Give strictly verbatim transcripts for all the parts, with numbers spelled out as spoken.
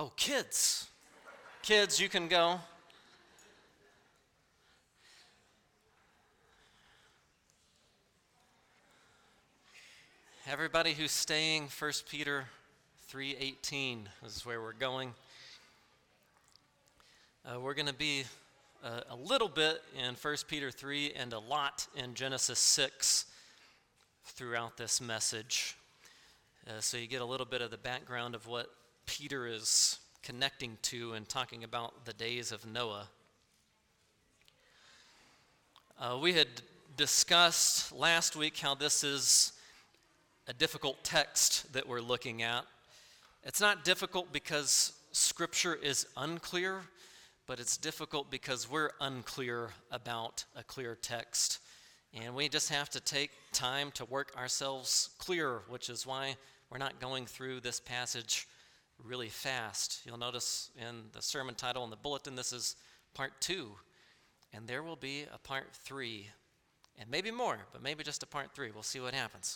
Oh, kids. Kids, you can go. Everybody who's staying, First Peter three eighteen is where we're going. Uh, we're going to be uh, a little bit in First Peter three and a lot in Genesis six throughout this message. Uh, so you get a little bit of the background of what Peter is connecting to and talking about the days of Noah. Uh, we had discussed last week how this is a difficult text that we're looking at. It's not difficult because Scripture is unclear, but it's difficult because we're unclear about a clear text. And we just have to take time to work ourselves clear, which is why we're not going through this passage really fast. You'll notice in the sermon title and the bulletin, this is part two. And there will be a part three, and maybe more, but maybe just a part three. We'll see what happens.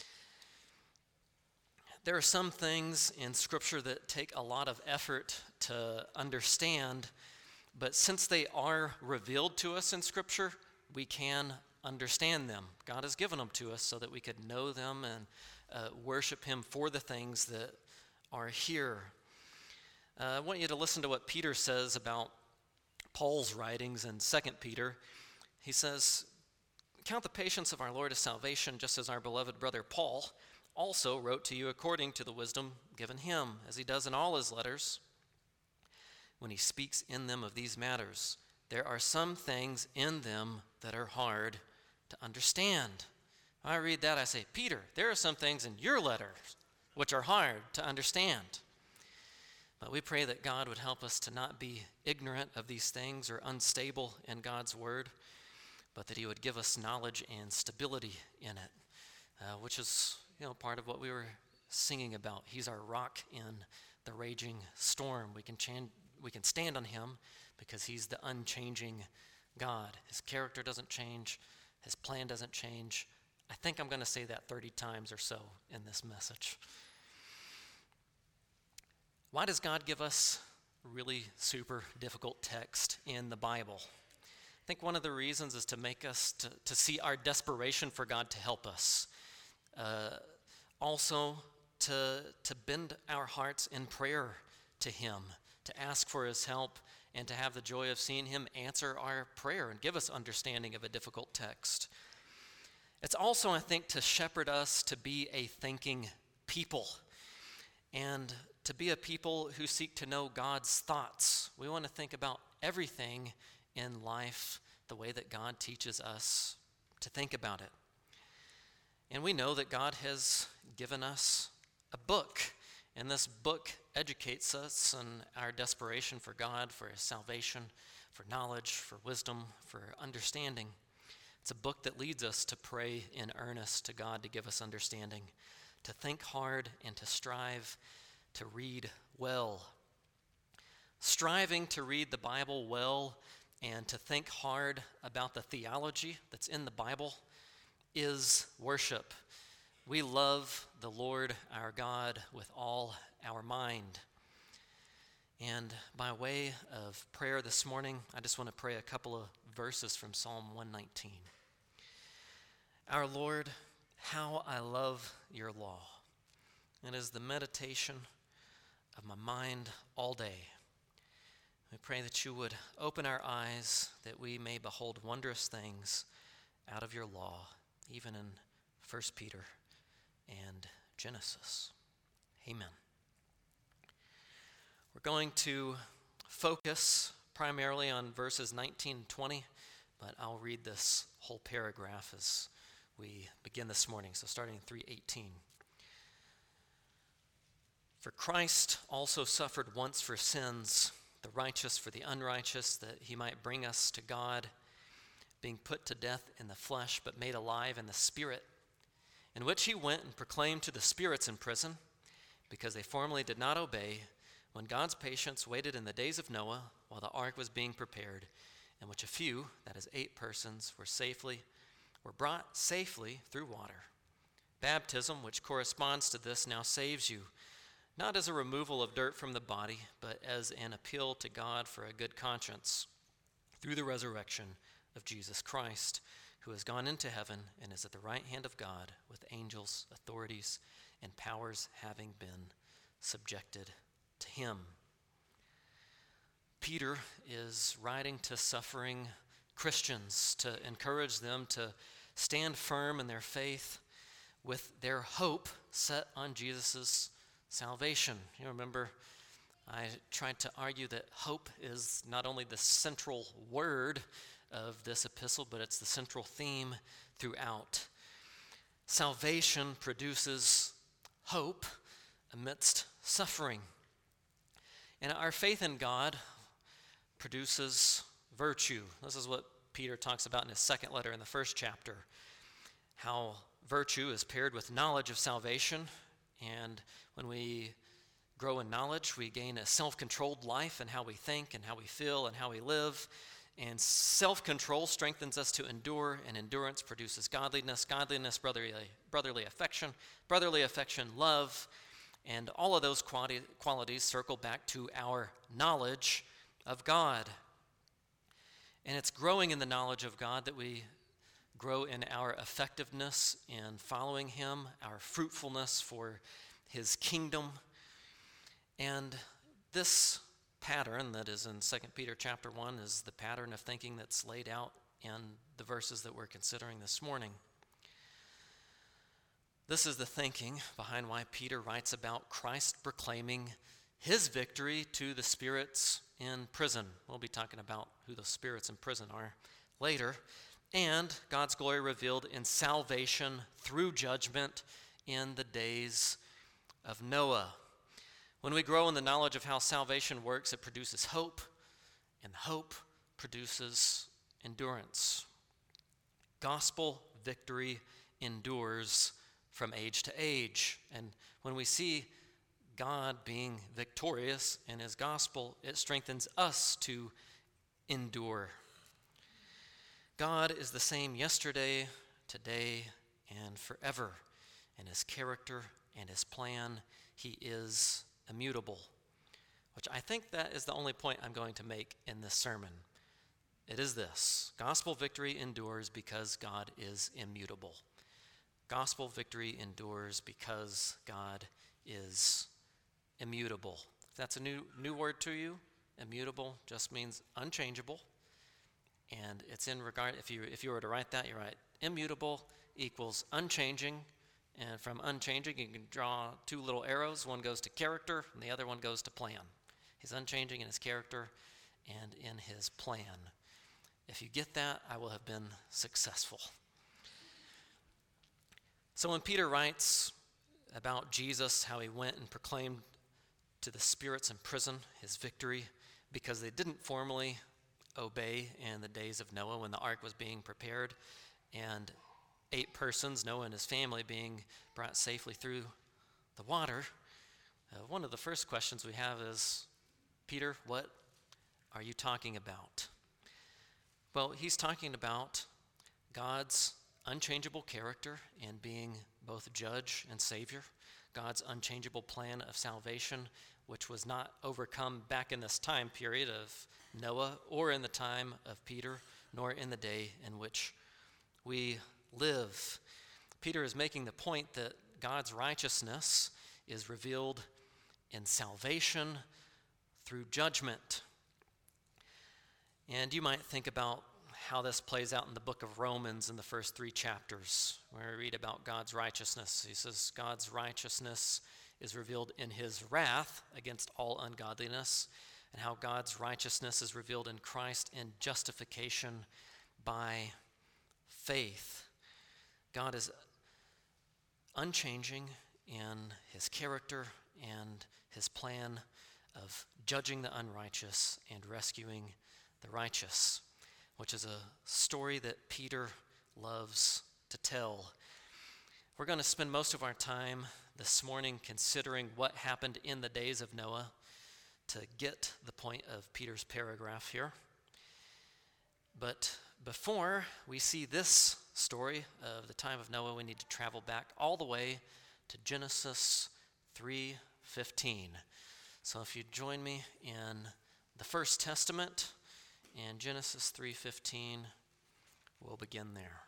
There are some things in Scripture that take a lot of effort to understand, but since they are revealed to us in Scripture, we can understand them. God has given them to us so that we could know them and uh, worship Him for the things that are here. Uh, I want you to listen to what Peter says about Paul's writings in Second Peter. He says, "Count the patience of our Lord as salvation, just as our beloved brother Paul also wrote to you according to the wisdom given him, as he does in all his letters. When he speaks in them of these matters, there are some things in them that are hard to understand." I read that, I say, Peter, there are some things in your letters which are hard to understand. But we pray that God would help us to not be ignorant of these things or unstable in God's word, but that He would give us knowledge and stability in it, uh, which is, you know, part of what we were singing about. He's our rock in the raging storm. We can chan- we can stand on Him because He's the unchanging God. His character doesn't change. His plan doesn't change. I think I'm going to say that thirty times or so in this message. Why does God give us really super difficult text in the Bible? I think one of the reasons is to make us to, to see our desperation for God to help us. Uh, also, to, to bend our hearts in prayer to Him, to ask for His help, and to have the joy of seeing Him answer our prayer and give us understanding of a difficult text. It's also, I think, to shepherd us to be a thinking people and to be a people who seek to know God's thoughts. We want to think about everything in life the way that God teaches us to think about it. And we know that God has given us a book, and this book educates us in our desperation for God, for His salvation, for knowledge, for wisdom, for understanding. It's a book that leads us to pray in earnest to God to give us understanding, to think hard, and to strive to read well. Striving to read the Bible well and to think hard about the theology that's in the Bible is worship. We love the Lord our God with all our mind. And by way of prayer this morning, I just want to pray a couple of verses from Psalm one nineteen. Our Lord, how I love your law. It is the meditation of my mind all day. We pray that you would open our eyes that we may behold wondrous things out of your law, even in First Peter and Genesis. Amen. We're going to focus primarily on verses nineteen and twenty, but I'll read this whole paragraph as we begin this morning. So starting in three eighteen. For Christ also suffered once for sins, the righteous for the unrighteous, that He might bring us to God, being put to death in the flesh, but made alive in the Spirit, in which He went and proclaimed to the spirits in prison, because they formerly did not obey, when God's patience waited in the days of Noah while the ark was being prepared, in which a few, that is eight persons, were safely were brought safely through water. Baptism, which corresponds to this, now saves you, not as a removal of dirt from the body, but as an appeal to God for a good conscience through the resurrection of Jesus Christ, who has gone into heaven and is at the right hand of God with angels, authorities, and powers having been subjected to him. Peter is writing to suffering Christians to encourage them to stand firm in their faith with their hope set on Jesus' salvation. You remember, I tried to argue that hope is not only the central word of this epistle, but it's the central theme throughout. Salvation produces hope amidst suffering. And our faith in God produces virtue. This is what Peter talks about in his second letter in the first chapter, how virtue is paired with knowledge of salvation, and when we grow in knowledge, we gain a self-controlled life in how we think and how we feel and how we live, and self-control strengthens us to endure, and endurance produces godliness, godliness, brotherly, brotherly affection, brotherly affection, love, and all of those quality, qualities circle back to our knowledge of God. And it's growing in the knowledge of God that we grow in our effectiveness in following him, our fruitfulness for his kingdom. And this pattern that is in Second Peter chapter one is the pattern of thinking that's laid out in the verses that we're considering this morning. This is the thinking behind why Peter writes about Christ proclaiming his victory to the spirits in prison. We'll be talking about who those spirits in prison are later. And God's glory revealed in salvation through judgment in the days of Noah. When we grow in the knowledge of how salvation works, it produces hope, and hope produces endurance. Gospel victory endures from age to age. And when we see God being victorious in his gospel, it strengthens us to endure. God is the same yesterday, today, and forever. In his character and his plan, he is immutable, which I think that is the only point I'm going to make in this sermon. It is this: gospel victory endures because God is immutable. Gospel victory endures because God is immutable. If that's a new new word to you, immutable just means unchangeable. And it's in regard, if you if you were to write that, you write immutable equals unchanging. And from unchanging, you can draw two little arrows. One goes to character, and the other one goes to plan. He's unchanging in his character and in his plan. If you get that, I will have been successful. So when Peter writes about Jesus, how he went and proclaimed to the spirits in prison his victory because they didn't formally obey in the days of Noah when the ark was being prepared, and eight persons, Noah and his family, being brought safely through the water, uh, one of the first questions we have is, Peter, what are you talking about? Well, he's talking about God's unchangeable character and being both judge and savior, God's unchangeable plan of salvation, which was not overcome back in this time period of Noah or in the time of Peter, nor in the day in which we live. Peter is making the point that God's righteousness is revealed in salvation through judgment. And you might think about how this plays out in the book of Romans in the first three chapters, where we read about God's righteousness. He says God's righteousness is revealed in his wrath against all ungodliness, and how God's righteousness is revealed in Christ in justification by faith. God is unchanging in his character and his plan of judging the unrighteous and rescuing the righteous, which is a story that Peter loves to tell. We're going to spend most of our time this morning considering what happened in the days of Noah to get the point of Peter's paragraph here. But before we see this story of the time of Noah, we need to travel back all the way to Genesis three fifteen. So if you join me in the First Testament and Genesis three fifteen, we'll begin there.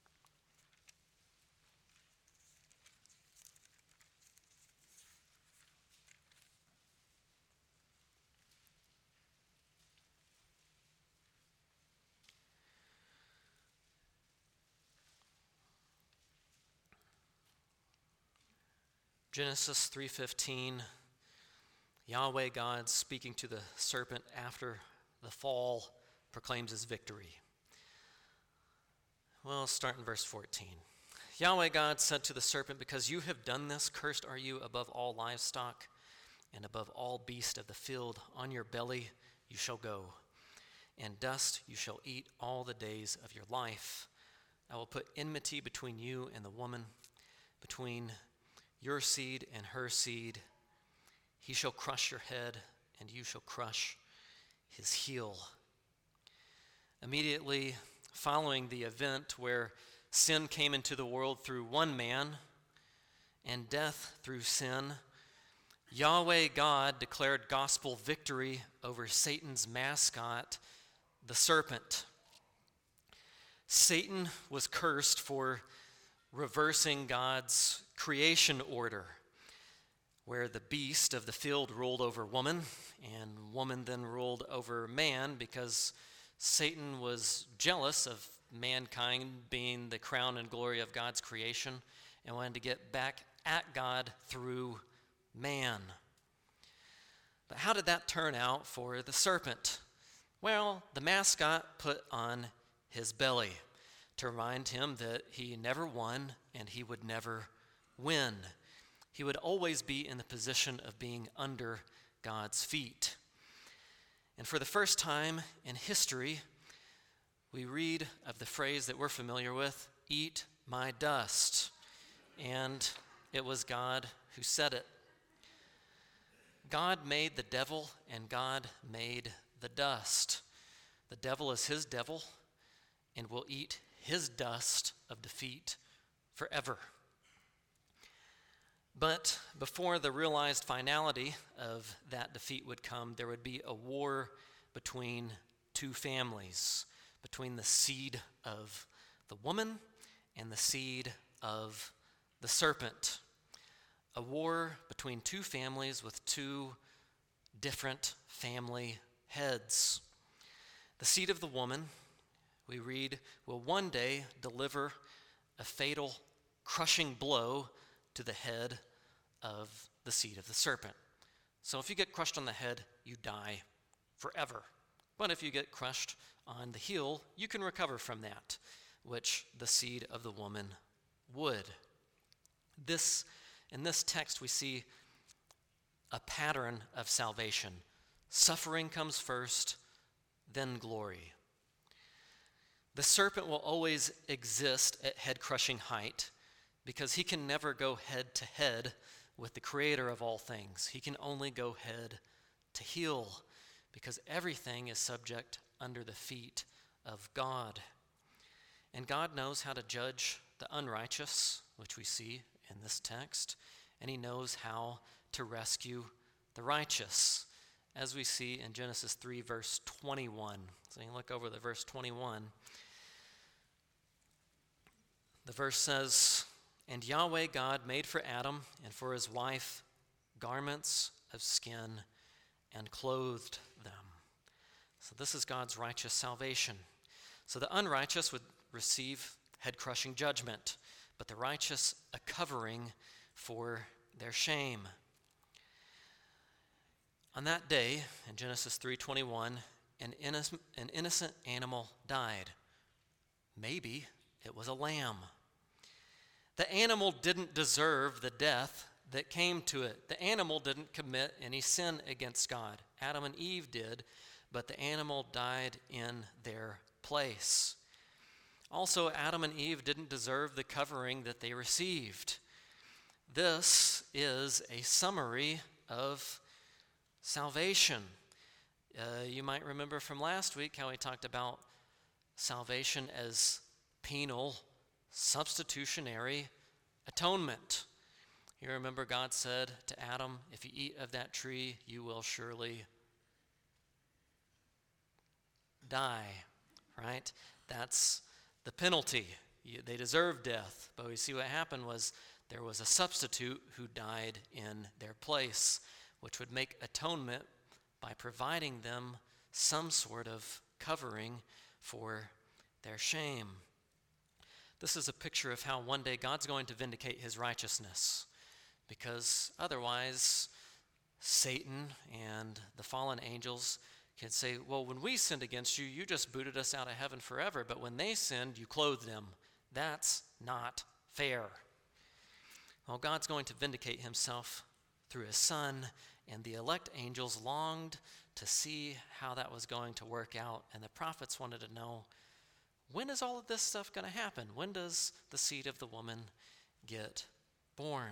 Genesis three fifteen, Yahweh God speaking to the serpent after the fall proclaims his victory. Well, start in verse fourteen. Yahweh God said to the serpent, because you have done this, cursed are you above all livestock and above all beasts of the field. On your belly you shall go, and dust you shall eat all the days of your life. I will put enmity between you and the woman, between your seed and her seed. He shall crush your head, and you shall crush his heel. Immediately following the event where sin came into the world through one man and death through sin, Yahweh God declared gospel victory over Satan's mascot, the serpent. Satan was cursed for reversing God's creation order, where the beast of the field ruled over woman, and woman then ruled over man, because Satan was jealous of mankind being the crown and glory of God's creation and wanted to get back at God through man. But how did that turn out for the serpent? Well, the mascot put on his belly to remind him that he never won and he would never win. He would always be in the position of being under God's feet. And for the first time in history, we read of the phrase that we're familiar with, eat my dust. And it was God who said it. God made the devil, and God made the dust. The devil is his devil, and will eat his dust of defeat forever. But before the realized finality of that defeat would come, there would be a war between two families, between the seed of the woman and the seed of the serpent. A war between two families with two different family heads. The seed of the woman, we read, will one day deliver a fatal, crushing blow to the head of the seed of the serpent. So if you get crushed on the head, you die forever. But if you get crushed on the heel, you can recover from that, which the seed of the woman would. This, in this text, we see a pattern of salvation. Suffering comes first, then glory. The serpent will always exist at head-crushing height because he can never go head-to-head with the creator of all things. He can only go head to heel because everything is subject under the feet of God. And God knows how to judge the unrighteous, which we see in this text, and he knows how to rescue the righteous, as we see in Genesis three, verse twenty-one. So you can look over the verse twenty-one. The verse says, "And Yahweh God made for Adam and for his wife garments of skin and clothed them." So this is God's righteous salvation. So the unrighteous would receive head-crushing judgment, but the righteous a covering for their shame. On that day, in Genesis three twenty-one, an innocent, an innocent animal died. Maybe it was a lamb. The animal didn't deserve the death that came to it. The animal didn't commit any sin against God. Adam and Eve did, but the animal died in their place. Also, Adam and Eve didn't deserve the covering that they received. This is a summary of salvation. Uh, you might remember from last week how we talked about salvation as penal, substitutionary atonement. You remember God said to Adam, if you eat of that tree, you will surely die, right? That's the penalty. You, they deserve death. But we see what happened was there was a substitute who died in their place, which would make atonement by providing them some sort of covering for their shame. This is a picture of how one day God's going to vindicate his righteousness, because otherwise Satan and the fallen angels can say, well, when we sinned against you, you just booted us out of heaven forever, but when they sinned, you clothed them. That's not fair. Well, God's going to vindicate himself through his Son, and the elect angels longed to see how that was going to work out, and the prophets wanted to know, when is all of this stuff going to happen? When does the seed of the woman get born?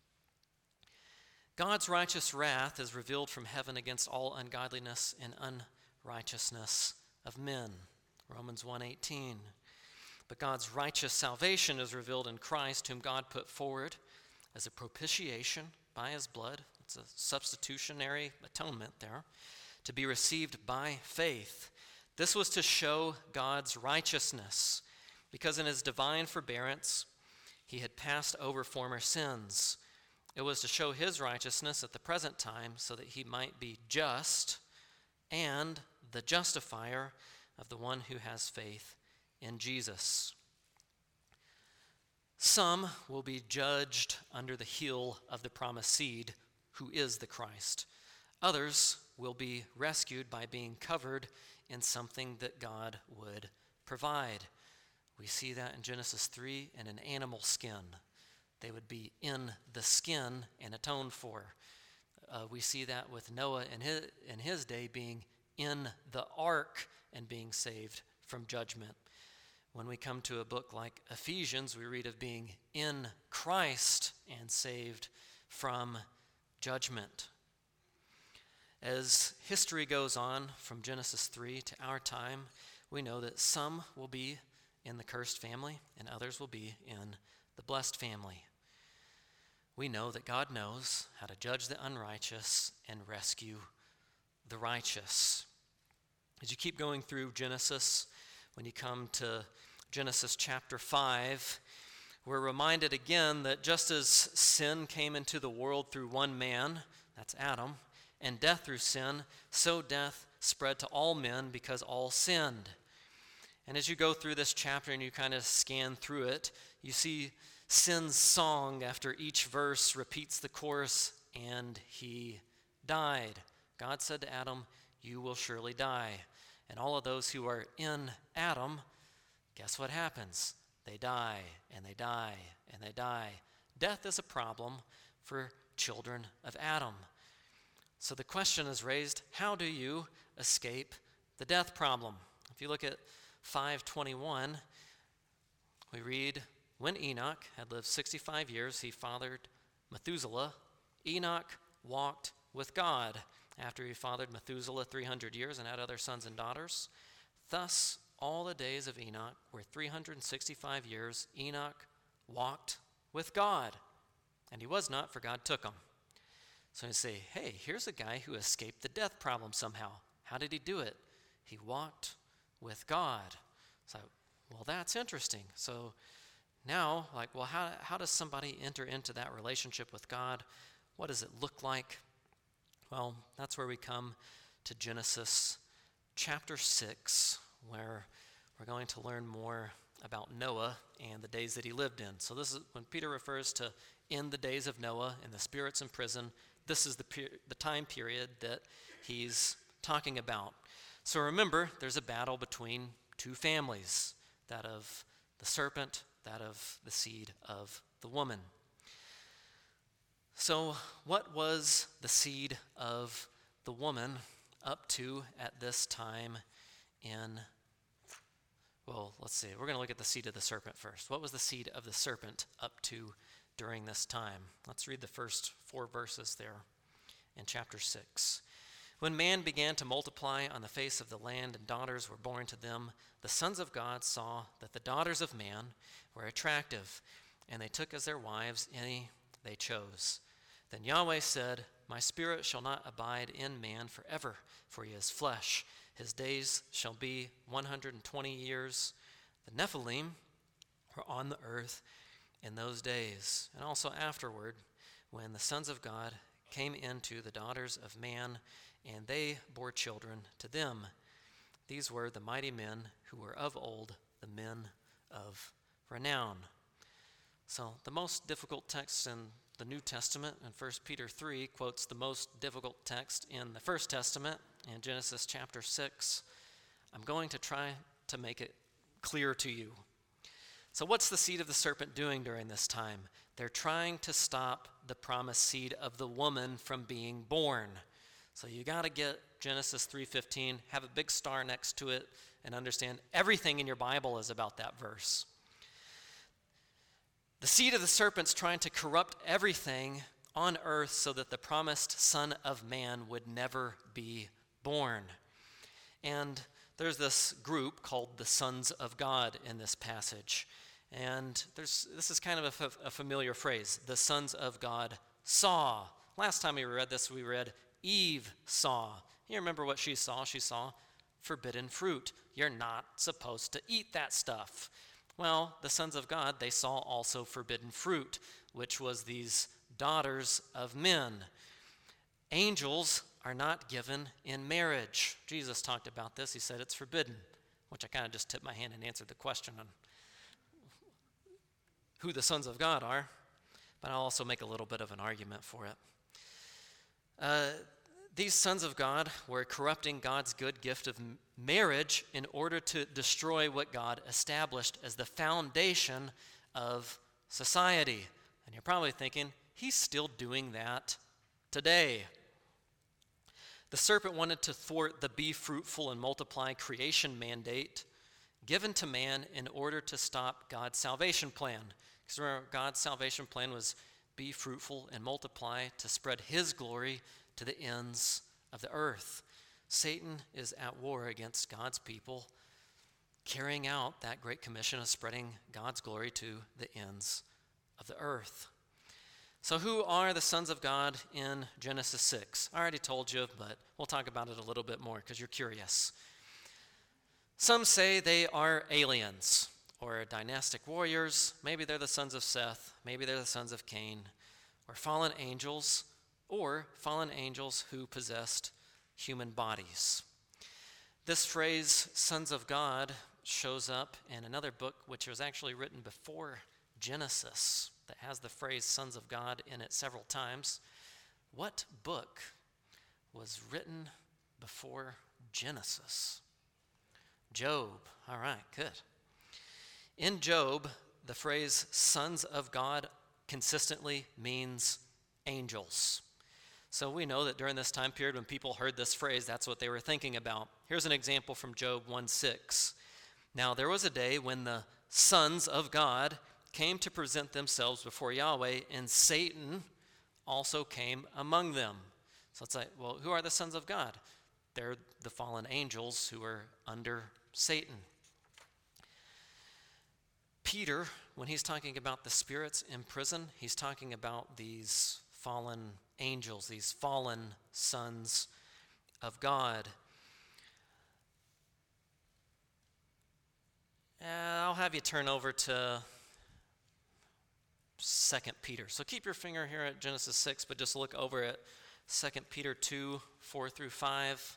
God's righteous wrath is revealed from heaven against all ungodliness and unrighteousness of men. Romans one eighteen. But God's righteous salvation is revealed in Christ, whom God put forward as a propitiation by his blood. It's a substitutionary atonement there, to be received by faith. This was to show God's righteousness, because in his divine forbearance, he had passed over former sins. It was to show his righteousness at the present time, so that he might be just and the justifier of the one who has faith in Jesus. Some will be judged under the heel of the promised seed, who is the Christ. Others will be rescued by being covered in something that God would provide. We see that in Genesis three, in an animal skin. They would be in the skin and atoned for. Uh, we see that with Noah in his, in his day being in the ark and being saved from judgment. When we come to a book like Ephesians, we read of being in Christ and saved from judgment. As history goes on from Genesis three to our time, we know that some will be in the cursed family and others will be in the blessed family. We know that God knows how to judge the unrighteous and rescue the righteous. As you keep going through Genesis, when you come to Genesis chapter five, we're reminded again that just as sin came into the world through one man, that's Adam, and death through sin, so death spread to all men because all sinned. And as you go through this chapter and you kind of scan through it, you see sin's song after each verse repeats the chorus, and he died. God said to Adam, you will surely die. And all of those who are in Adam, guess what happens? They die, and they die, and they die. Death is a problem for children of Adam. So the question is raised, how do you escape the death problem? If you look at five twenty-one, we read, when Enoch had lived sixty-five years, he fathered Methuselah. Enoch walked with God after he fathered Methuselah three hundred years and had other sons and daughters. Thus, all the days of Enoch were three hundred sixty-five years. Enoch walked with God, and he was not, for God took him. So you say, hey, here's a guy who escaped the death problem somehow. How did he do it? He walked with God. So, well, that's interesting. So now, like, well, how, how does somebody enter into that relationship with God? What does it look like? Well, that's where we come to Genesis chapter six, where we're going to learn more about Noah and the days that he lived in. So this is when Peter refers to in the days of Noah and the spirits in prison, this is the, per- the time period that he's talking about. So remember, there's a battle between two families, that of the serpent, that of the seed of the woman. So what was the seed of the woman up to at this time in, well, let's see. We're going to look at the seed of the serpent first. What was the seed of the serpent up to during this time? Let's read the first four verses there in chapter six. When man began to multiply on the face of the land and daughters were born to them, the sons of God saw that the daughters of man were attractive, and they took as their wives any they chose. Then Yahweh said, My spirit shall not abide in man forever, for he is flesh. His days shall be one hundred twenty years. The Nephilim were on the earth in those days, and also afterward, when the sons of God came into the daughters of man, and they bore children to them. These were the mighty men who were of old, the men of renown. So the most difficult text in the New Testament, in First Peter three, quotes the most difficult text in the First Testament, in Genesis chapter six. I'm going to try to make it clear to you. So what's the seed of the serpent doing during this time? They're trying to stop the promised seed of the woman from being born. So you got to get Genesis three fifteen, have a big star next to it, and understand everything in your Bible is about that verse. The seed of the serpent's trying to corrupt everything on earth so that the promised Son of Man would never be born. And there's this group called the Sons of God in this passage. And there's this is kind of a, f- a familiar phrase. The sons of God saw. Last time we read this, we read Eve saw. You remember what she saw? She saw forbidden fruit. You're not supposed to eat that stuff. Well, the sons of God, they saw also forbidden fruit, which was these daughters of men. Angels are not given in marriage. Jesus talked about this. He said it's forbidden, which I kind of just tipped my hand and answered the question on who the sons of God are, but I'll also make a little bit of an argument for it. Uh, these sons of God were corrupting God's good gift of m- marriage in order to destroy what God established as the foundation of society. And you're probably thinking, he's still doing that today. The serpent wanted to thwart the be fruitful and multiply creation mandate given to man in order to stop God's salvation plan. Because remember, God's salvation plan was be fruitful and multiply to spread his glory to the ends of the earth. Satan is at war against God's people, carrying out that great commission of spreading God's glory to the ends of the earth. So who are the sons of God in Genesis six? I already told you, but we'll talk about it a little bit more because you're curious. Some say they are aliens or dynastic warriors. Maybe they're the sons of Seth. Maybe they're the sons of Cain, or fallen angels, or fallen angels who possessed human bodies. This phrase, sons of God, shows up in another book which was actually written before Genesis that has the phrase sons of God in it several times. What book was written before Genesis? Job. All right, good. In Job, the phrase sons of God consistently means angels. So we know that during this time period when people heard this phrase, that's what they were thinking about. Here's an example from Job one six. Now there was a day when the sons of God came to present themselves before Yahweh, and Satan also came among them. So it's like, well, who are the sons of God? They're the fallen angels who are under Satan. Peter, when he's talking about the spirits in prison, he's talking about these fallen angels, these fallen sons of God. Uh, I'll have you turn over to Second Peter. So keep your finger here at Genesis six, but just look over at Second Peter two, four through five.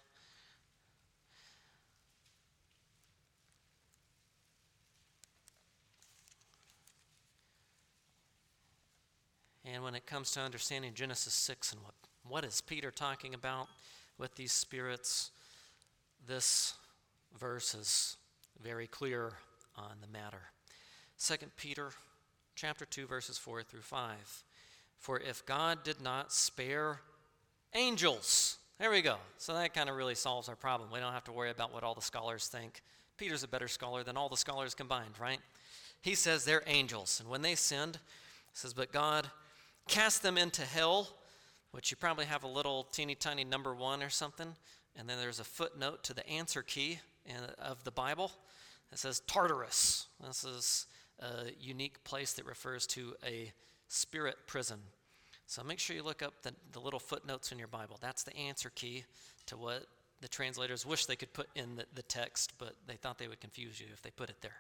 And when it comes to understanding Genesis six and what, what is Peter talking about with these spirits, this verse is very clear on the matter. Second Peter chapter two, verses four through five. For if God did not spare angels, there we go. So that kind of really solves our problem. We don't have to worry about what all the scholars think. Peter's a better scholar than all the scholars combined, right? He says they're angels. And when they sinned, he says, but God cast them into hell, which you probably have a little teeny tiny number one or something. And then there's a footnote to the answer key in, of the Bible. It says Tartarus. This is a unique place that refers to a spirit prison. So make sure you look up the, the little footnotes in your Bible. That's the answer key to what the translators wish they could put in the, the text, but they thought they would confuse you if they put it there.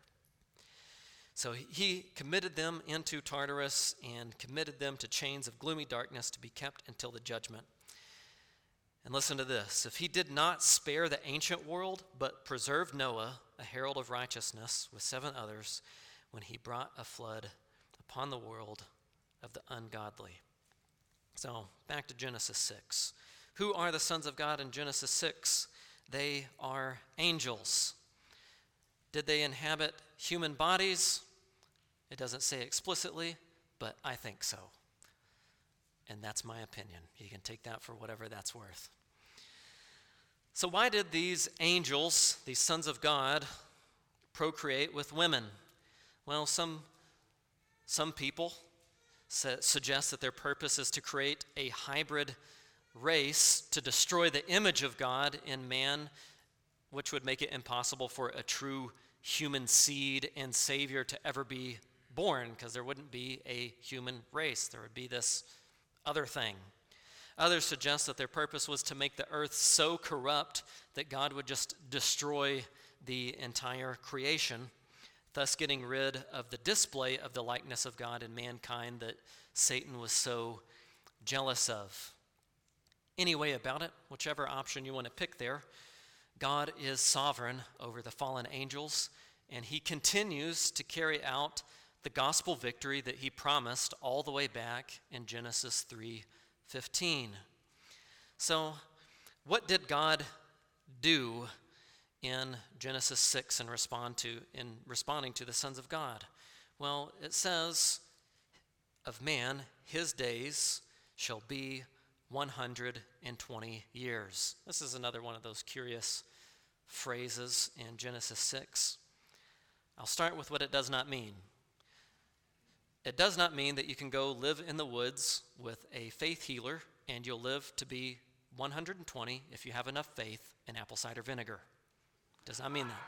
So he committed them into Tartarus and committed them to chains of gloomy darkness to be kept until the judgment. And listen to this. If he did not spare the ancient world, but preserved Noah, a herald of righteousness, with seven others, when he brought a flood upon the world of the ungodly. So back to Genesis six. Who are the sons of God in Genesis six? They are angels. Did they inhabit human bodies? It doesn't say explicitly, but I think so. And that's my opinion. You can take that for whatever that's worth. So why did these angels, these sons of God, procreate with women? Well, some, some people su- suggest that their purpose is to create a hybrid race to destroy the image of God in man, which would make it impossible for a true human seed and savior to ever be born, because there wouldn't be a human race. There would be this other thing. Others suggest that their purpose was to make the earth so corrupt that God would just destroy the entire creation, thus getting rid of the display of the likeness of God in mankind that Satan was so jealous of. Any way about it, whichever option you want to pick there, God is sovereign over the fallen angels, and he continues to carry out the gospel victory that he promised all the way back in Genesis three fifteen. So, what did God do in Genesis six in respond to in responding to the sons of God? Well, it says of man, his days shall be one hundred twenty years. This is another one of those curious phrases in Genesis six. I'll start with what it does not mean. It does not mean that you can go live in the woods with a faith healer and you'll live to be one hundred twenty if you have enough faith in apple cider vinegar. It does not mean that.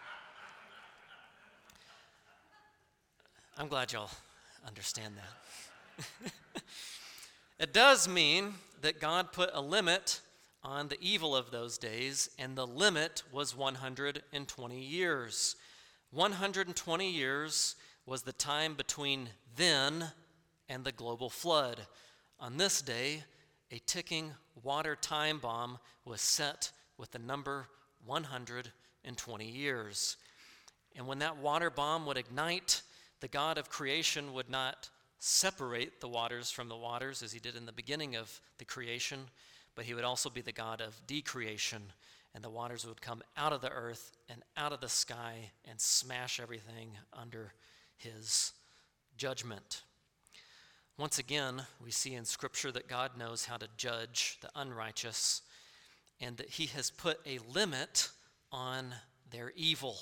I'm glad y'all understand that. It does mean that God put a limit on the evil of those days, and the limit was one hundred twenty years. one hundred twenty years was the time between then and the global flood. On this day, a ticking water time bomb was set with the number one hundred twenty years. And when that water bomb would ignite, the God of creation would not separate the waters from the waters as he did in the beginning of the creation, but he would also be the God of decreation, and the waters would come out of the earth and out of the sky and smash everything under his judgment. Once again, we see in Scripture that God knows how to judge the unrighteous and that he has put a limit on their evil.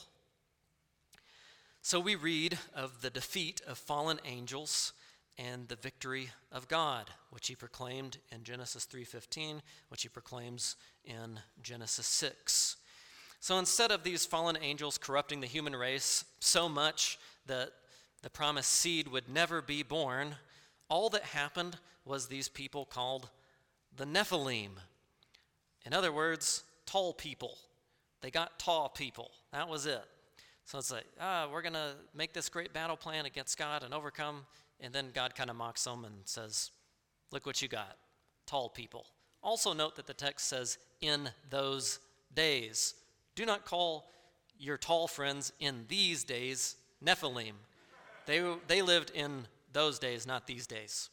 So we read of the defeat of fallen angels and the victory of God, which he proclaimed in Genesis three fifteen, which he proclaims in Genesis six. So instead of these fallen angels corrupting the human race so much that the promised seed would never be born, all that happened was these people called the Nephilim. In other words, tall people. They got tall people. That was it. So it's like, ah, we're going to make this great battle plan against God and overcome. And then God kind of mocks them and says, look what you got, tall people. Also note that the text says, in those days. Do not call your tall friends in these days Nephilim. They, they lived in those days, not these days.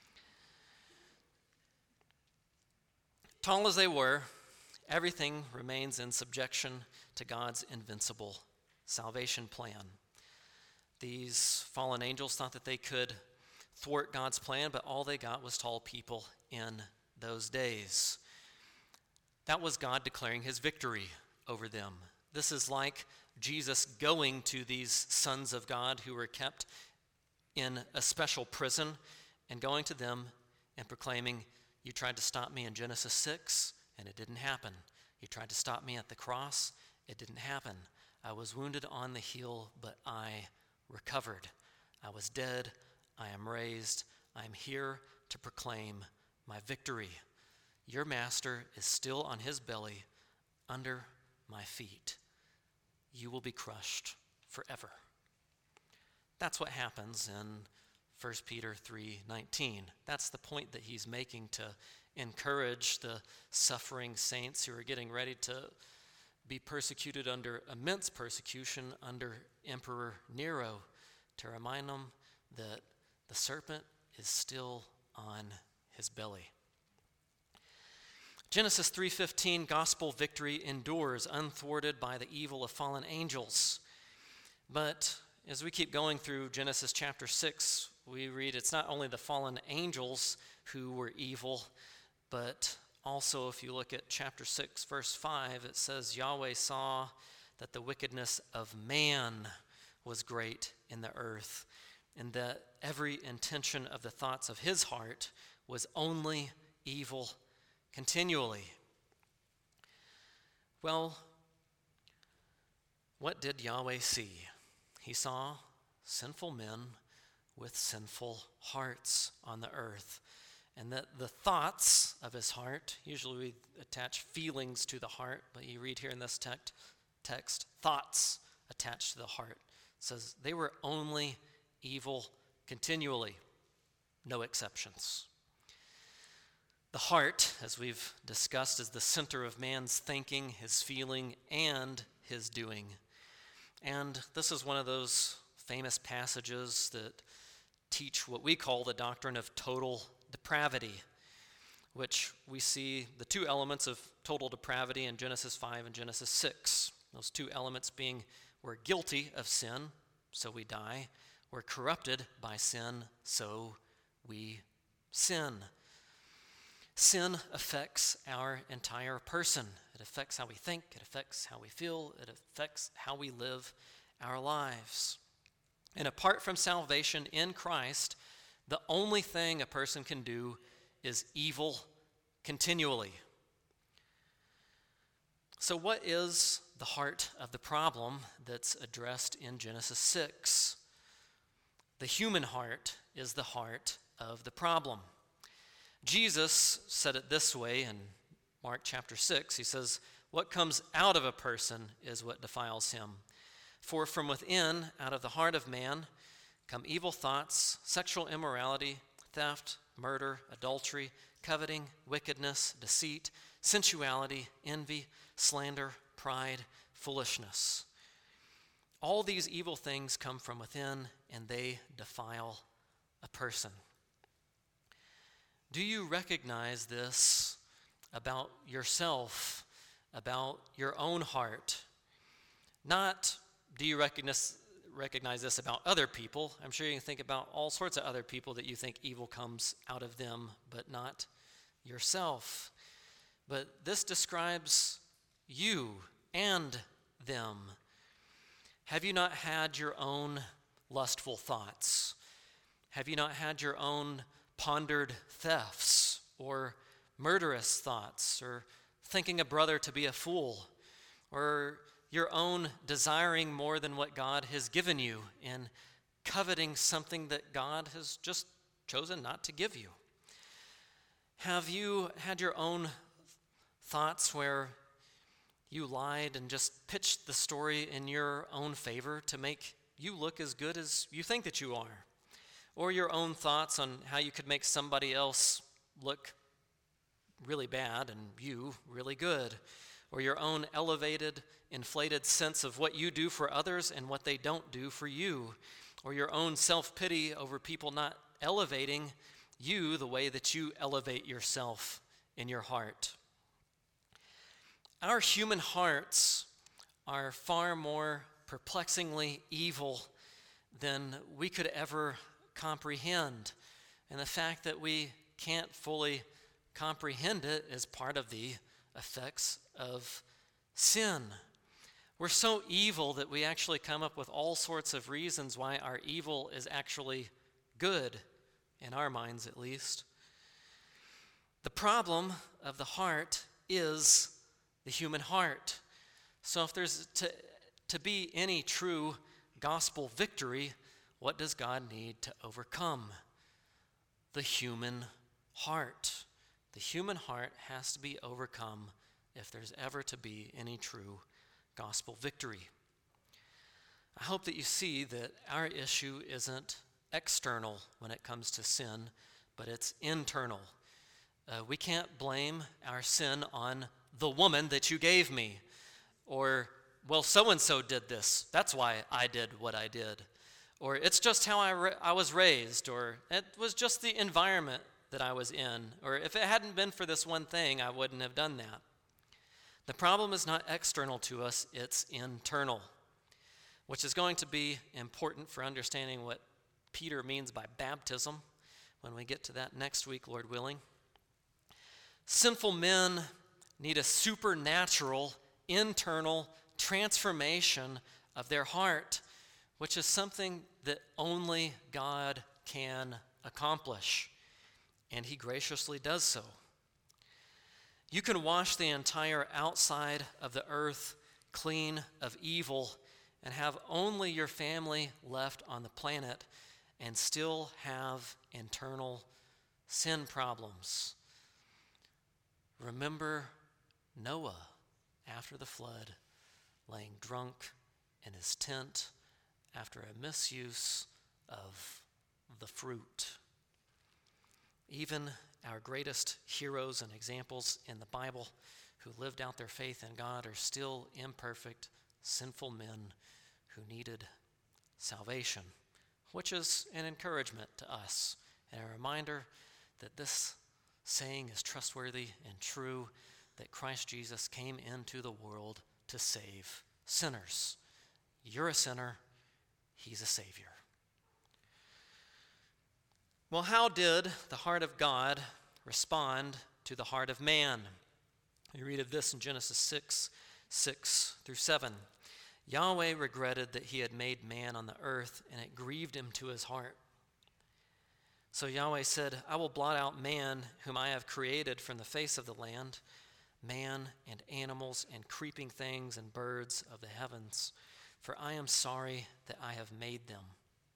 Tall as they were, everything remains in subjection to God's invincible salvation plan. These fallen angels thought that they could thwart God's plan, but all they got was tall people in those days. That was God declaring his victory over them. This is like Jesus going to these sons of God who were kept in a special prison and going to them and proclaiming, you tried to stop me in Genesis six, and it didn't happen. You tried to stop me at the cross, it didn't happen. I was wounded on the heel, but I recovered. I was dead, I am raised, I'm here to proclaim my victory. Your master is still on his belly under my feet. You will be crushed forever. That's what happens in First Peter three nineteen. That's the point that he's making to encourage the suffering saints who are getting ready to be persecuted under immense persecution under Emperor Nero, to remind them that the serpent is still on his belly. Genesis three fifteen, gospel victory endures, unthwarted by the evil of fallen angels. But as we keep going through Genesis chapter six, we read it's not only the fallen angels who were evil, but also if you look at chapter six, verse five, it says, Yahweh saw that the wickedness of man was great in the earth, and that every intention of the thoughts of his heart was only evil continually. Well, what did Yahweh see? He saw sinful men with sinful hearts on the earth, and that the thoughts of his heart, usually we attach feelings to the heart, but you read here in this text, text thoughts attached to the heart. It says they were only evil continually, no exceptions. The heart, as we've discussed, is the center of man's thinking, his feeling, and his doing. And this is one of those famous passages that teach what we call the doctrine of total depravity, which we see the two elements of total depravity in Genesis five and Genesis six. Those two elements being we're guilty of sin, so we die. We're corrupted by sin, so we sin. Sin affects our entire person. It affects how we think, it affects how we feel, it affects how we live our lives. And apart from salvation in Christ, the only thing a person can do is evil continually. So what is the heart of the problem that's addressed in Genesis six? The human heart is the heart of the problem. Jesus said it this way in Mark chapter six. He says, what comes out of a person is what defiles him. For from within, out of the heart of man, come evil thoughts, sexual immorality, theft, murder, adultery, coveting, wickedness, deceit, sensuality, envy, slander, pride, foolishness. All these evil things come from within, and they defile a person. Do you recognize this about yourself, about your own heart? Not do you recognize, recognize this about other people. I'm sure you can think about all sorts of other people that you think evil comes out of them, but not yourself. But this describes you and them. Have you not had your own lustful thoughts? Have you not had your own pondered thefts or murderous thoughts, or thinking a brother to be a fool, or your own desiring more than what God has given you and coveting something that God has just chosen not to give you? Have you had your own thoughts where you lied and just pitched the story in your own favor to make you look as good as you think that you are? Or your own thoughts on how you could make somebody else look really bad and you really good? Or your own elevated, inflated sense of what you do for others and what they don't do for you? Or your own self-pity over people not elevating you the way that you elevate yourself in your heart? Our human hearts are far more perplexingly evil than we could ever comprehend. And the fact that we can't fully comprehend it is part of the effects of sin. We're so evil that we actually come up with all sorts of reasons why our evil is actually good, in our minds at least. The problem of the heart is the human heart. So if there's to, to be any true gospel victory, what does God need to overcome? the human heart. The human heart has to be overcome if there's ever to be any true gospel victory. I hope that you see that our issue isn't external when it comes to sin, but it's internal. Uh, we can't blame our sin on the woman that you gave me, or, well, so-and-so did this. That's why I did what I did. Or it's just how I, ra- I was raised, or it was just the environment that I was in, or if it hadn't been for this one thing, I wouldn't have done that. The problem is not external to us, it's internal, which is going to be important for understanding what Peter means by baptism when we get to that next week, Lord willing. Sinful men need a supernatural, internal transformation of their heart, which is something that only God can accomplish, and he graciously does so. You can wash the entire outside of the earth clean of evil and have only your family left on the planet and still have internal sin problems. Remember Noah after the flood, laying drunk in his tent after a misuse of the fruit. Even our greatest heroes and examples in the Bible who lived out their faith in God are still imperfect, sinful men who needed salvation, which is an encouragement to us and a reminder that this saying is trustworthy and true, that Christ Jesus came into the world to save sinners. You're a sinner, he's a Savior. Well, how did the heart of God respond to the heart of man? We read of this in Genesis six, six through seven. Yahweh regretted that he had made man on the earth, and it grieved him to his heart. So Yahweh said, I will blot out man whom I have created from the face of the land, man and animals and creeping things and birds of the heavens, for I am sorry that I have made them.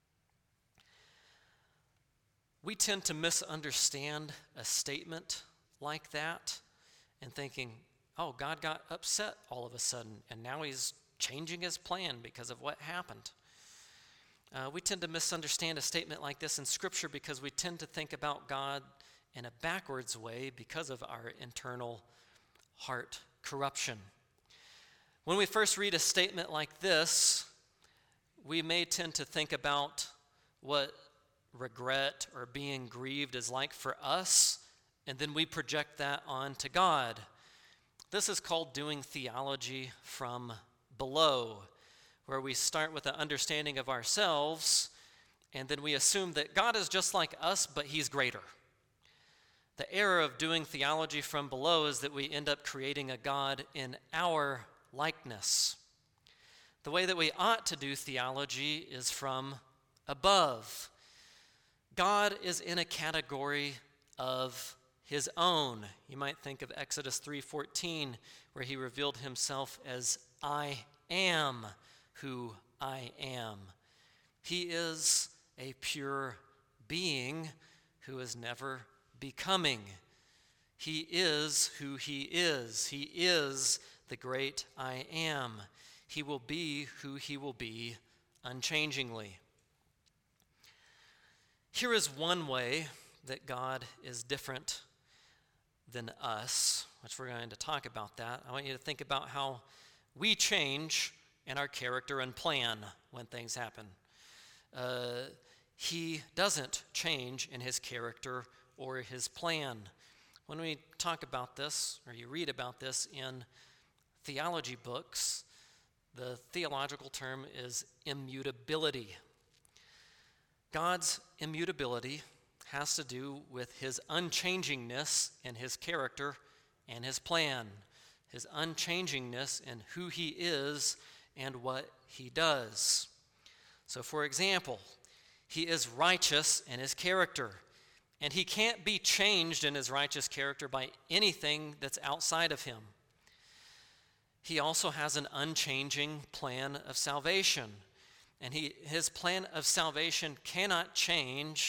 We tend to misunderstand a statement like that and thinking, oh, God got upset all of a sudden, and now he's changing his plan because of what happened. Uh, we tend to misunderstand a statement like this in Scripture because we tend to think about God in a backwards way because of our internal heart corruption. When we first read a statement like this, we may tend to think about what regret or being grieved is like for us, and then we project that onto God. This is called doing theology from below, where we start with an understanding of ourselves, and then we assume that God is just like us, but he's greater. The error of doing theology from below is that we end up creating a God in our likeness. The way that we ought to do theology is from above. God is in a category of his own. You might think of Exodus three fourteen, where he revealed himself as I am who I am. He is a pure being who is never becoming. He is who he is. He is the great I am. He will be who he will be unchangingly. Here is one way that God is different than us, which we're going to talk about that. I want you to think about how we change in our character and plan when things happen. Uh, he doesn't change in his character or his plan. When we talk about this, or you read about this in theology books, the theological term is immutability. God's immutability has to do with his unchangingness in his character and his plan, his unchangingness in who he is and what he does. So, for example, he is righteous in his character, and he can't be changed in his righteous character by anything that's outside of him. He also has an unchanging plan of salvation. And he, his plan of salvation cannot change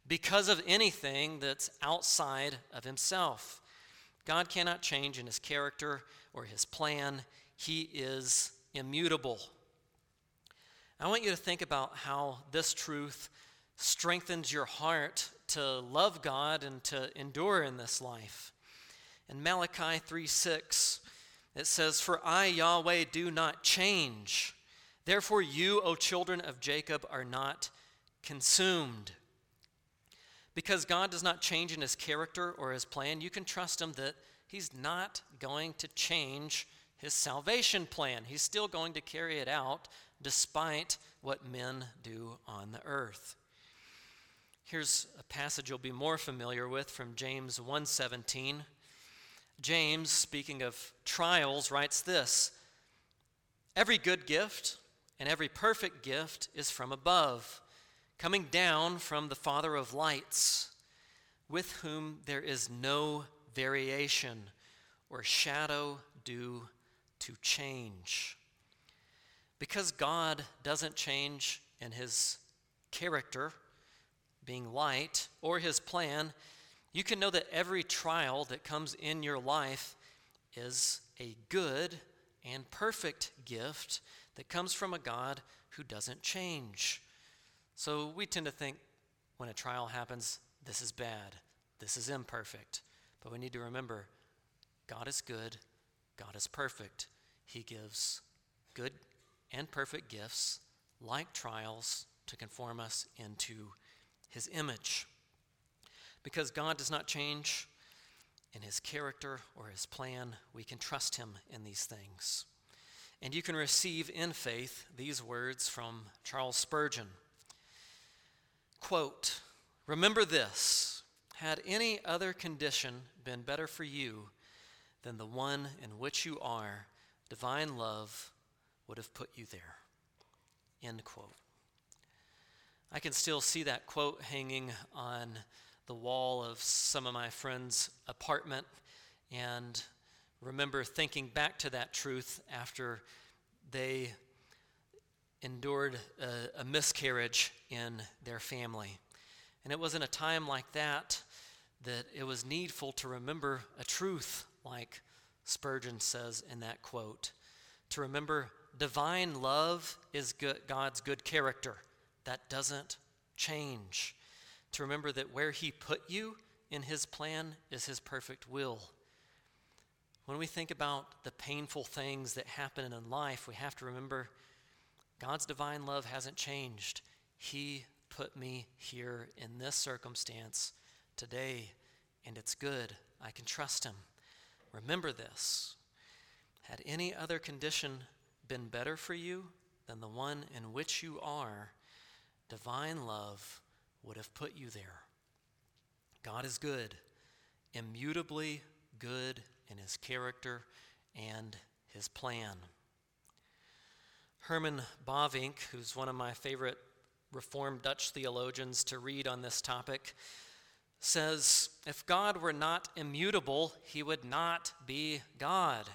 because of anything that's outside of himself. God cannot change in his character or his plan. He is immutable. I want you to think about how this truth strengthens your heart to love God and to endure in this life. In Malachi three six, it says, "For I, Yahweh, do not change. Therefore you, O children of Jacob, are not consumed." Because God does not change in his character or his plan, you can trust him that he's not going to change his salvation plan. He's still going to carry it out despite what men do on the earth. Here's a passage you'll be more familiar with from James one seventeen. James, speaking of trials, writes this: "Every good gift and every perfect gift is from above, coming down from the Father of lights, with whom there is no variation or shadow due to change." Because God doesn't change in his character, being light, or his plan, you can know that every trial that comes in your life is a good and perfect gift that comes from a God who doesn't change. So we tend to think when a trial happens, this is bad, this is imperfect. But we need to remember, God is good, God is perfect. He gives good and perfect gifts, like trials, to conform us into his image. Because God does not change in his character or his plan, we can trust him in these things. And you can receive in faith these words from Charles Spurgeon. Quote, "Remember this, had any other condition been better for you than the one in which you are, divine love would have put you there." End quote. I can still see that quote hanging on the wall of some of my friends' apartment and remember thinking back to that truth after they endured a, a miscarriage in their family. And it was in a time like that that it was needful to remember a truth, like Spurgeon says in that quote, to remember divine love is good, God's good character. That doesn't change. To remember that where he put you in his plan is his perfect will. When we think about the painful things that happen in life, we have to remember God's divine love hasn't changed. He put me here in this circumstance today, and it's good. I can trust him. Remember this. Had any other condition been better for you than the one in which you are, divine love would have put you there. God is good, immutably good in his character and his plan. Herman Bavinck, who's one of my favorite Reformed Dutch theologians to read on this topic, says, if God were not immutable, he would not be God.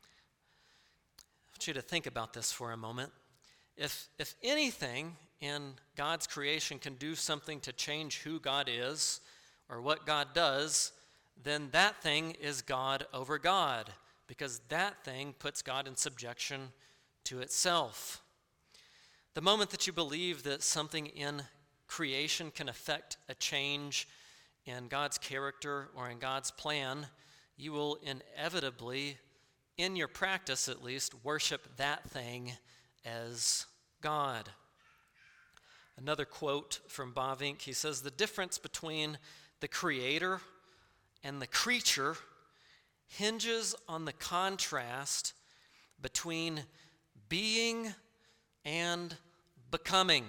I want you to think about this for a moment. If, if anything in God's creation can do something to change who God is or what God does, then that thing is God over God, because that thing puts God in subjection to itself. The moment that you believe that something in creation can affect a change in God's character or in God's plan, you will inevitably, in your practice at least, worship that thing as God. Another quote from Bavinck, he says, the difference between the creator and the creature hinges on the contrast between being and becoming.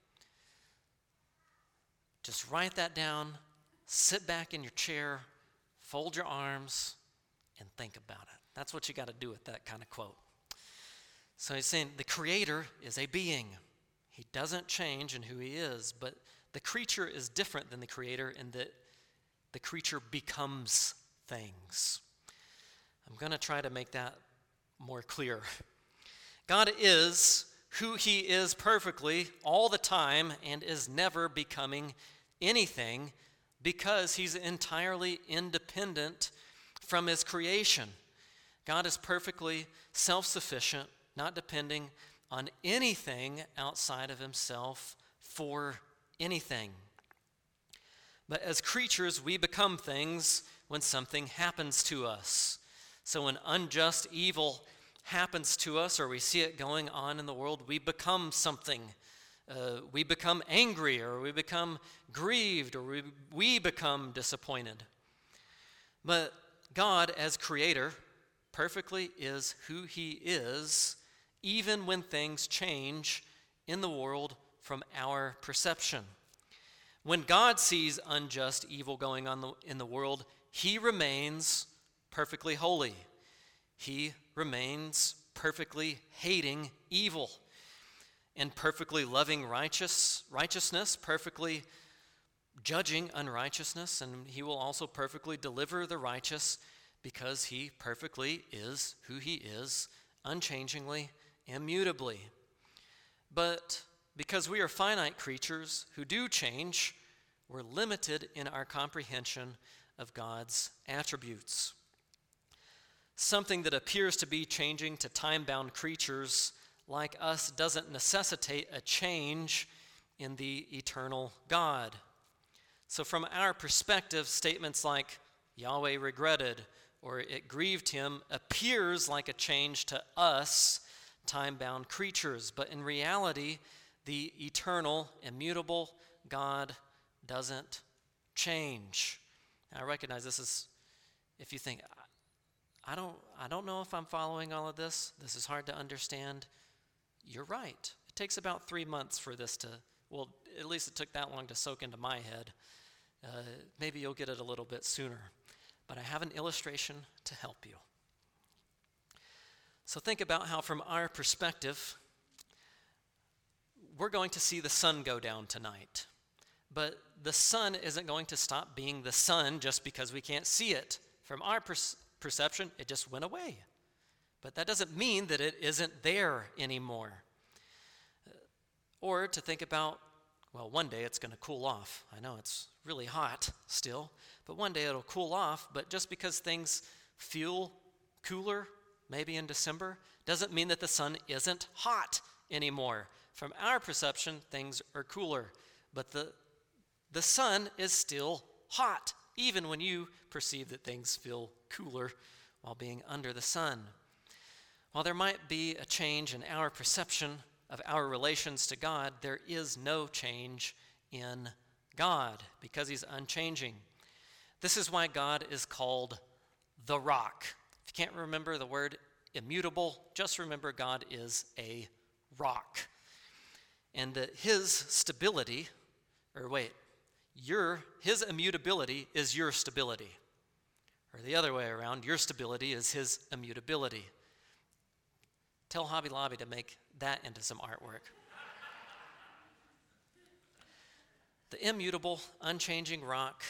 Just write that down, sit back in your chair, fold your arms, and think about it. That's what you got to do with that kind of quote. So he's saying the creator is a being. He doesn't change in who he is, but the creature is different than the creator in that the creature becomes things. I'm going to try to make that more clear. God is who he is perfectly all the time and is never becoming anything because he's entirely independent from his creation. God is perfectly self-sufficient, not depending on anything outside of himself for anything. But as creatures, we become things when something happens to us. So when unjust evil happens to us, or we see it going on in the world, we become something. Uh, we become angry, or we become grieved, or we, we become disappointed. But God, as creator, perfectly is who he is, even when things change in the world from our perception. When God sees unjust evil going on in the world, he remains perfectly holy. He remains perfectly hating evil and perfectly loving righteous righteousness, perfectly judging unrighteousness, and he will also perfectly deliver the righteous because he perfectly is who he is, unchangingly, immutably. But because we are finite creatures who do change, we're limited in our comprehension of God's attributes. Something that appears to be changing to time-bound creatures like us doesn't necessitate a change in the eternal God. So from our perspective, statements like Yahweh regretted or it grieved him appears like a change to us, time-bound creatures. But in reality, the eternal, immutable God doesn't change. I recognize this is, if you think, I don't, I don't know if I'm following all of this, this is hard to understand, you're right. It takes about three months for this to, well, at least it took that long to soak into my head. Uh, maybe you'll get it a little bit sooner. But I have an illustration to help you. So think about how from our perspective, we're going to see the sun go down tonight. But the sun isn't going to stop being the sun just because we can't see it. From our per- perception, it just went away. But that doesn't mean that it isn't there anymore. Or to think about, well, one day it's going to cool off. I know it's really hot still, but one day it'll cool off. But just because things feel cooler, maybe in December, doesn't mean that the sun isn't hot anymore. From our perception, things are cooler, but the, the sun is still hot, even when you perceive that things feel cooler while being under the sun. While there might be a change in our perception of our relations to God, there is no change in God because he's unchanging. This is why God is called the rock. If you can't remember the word immutable, just remember God is a rock. And that his stability, or wait, your his immutability is your stability. Or the other way around, your stability is his immutability. Tell Hobby Lobby to make that into some artwork. The immutable, unchanging rock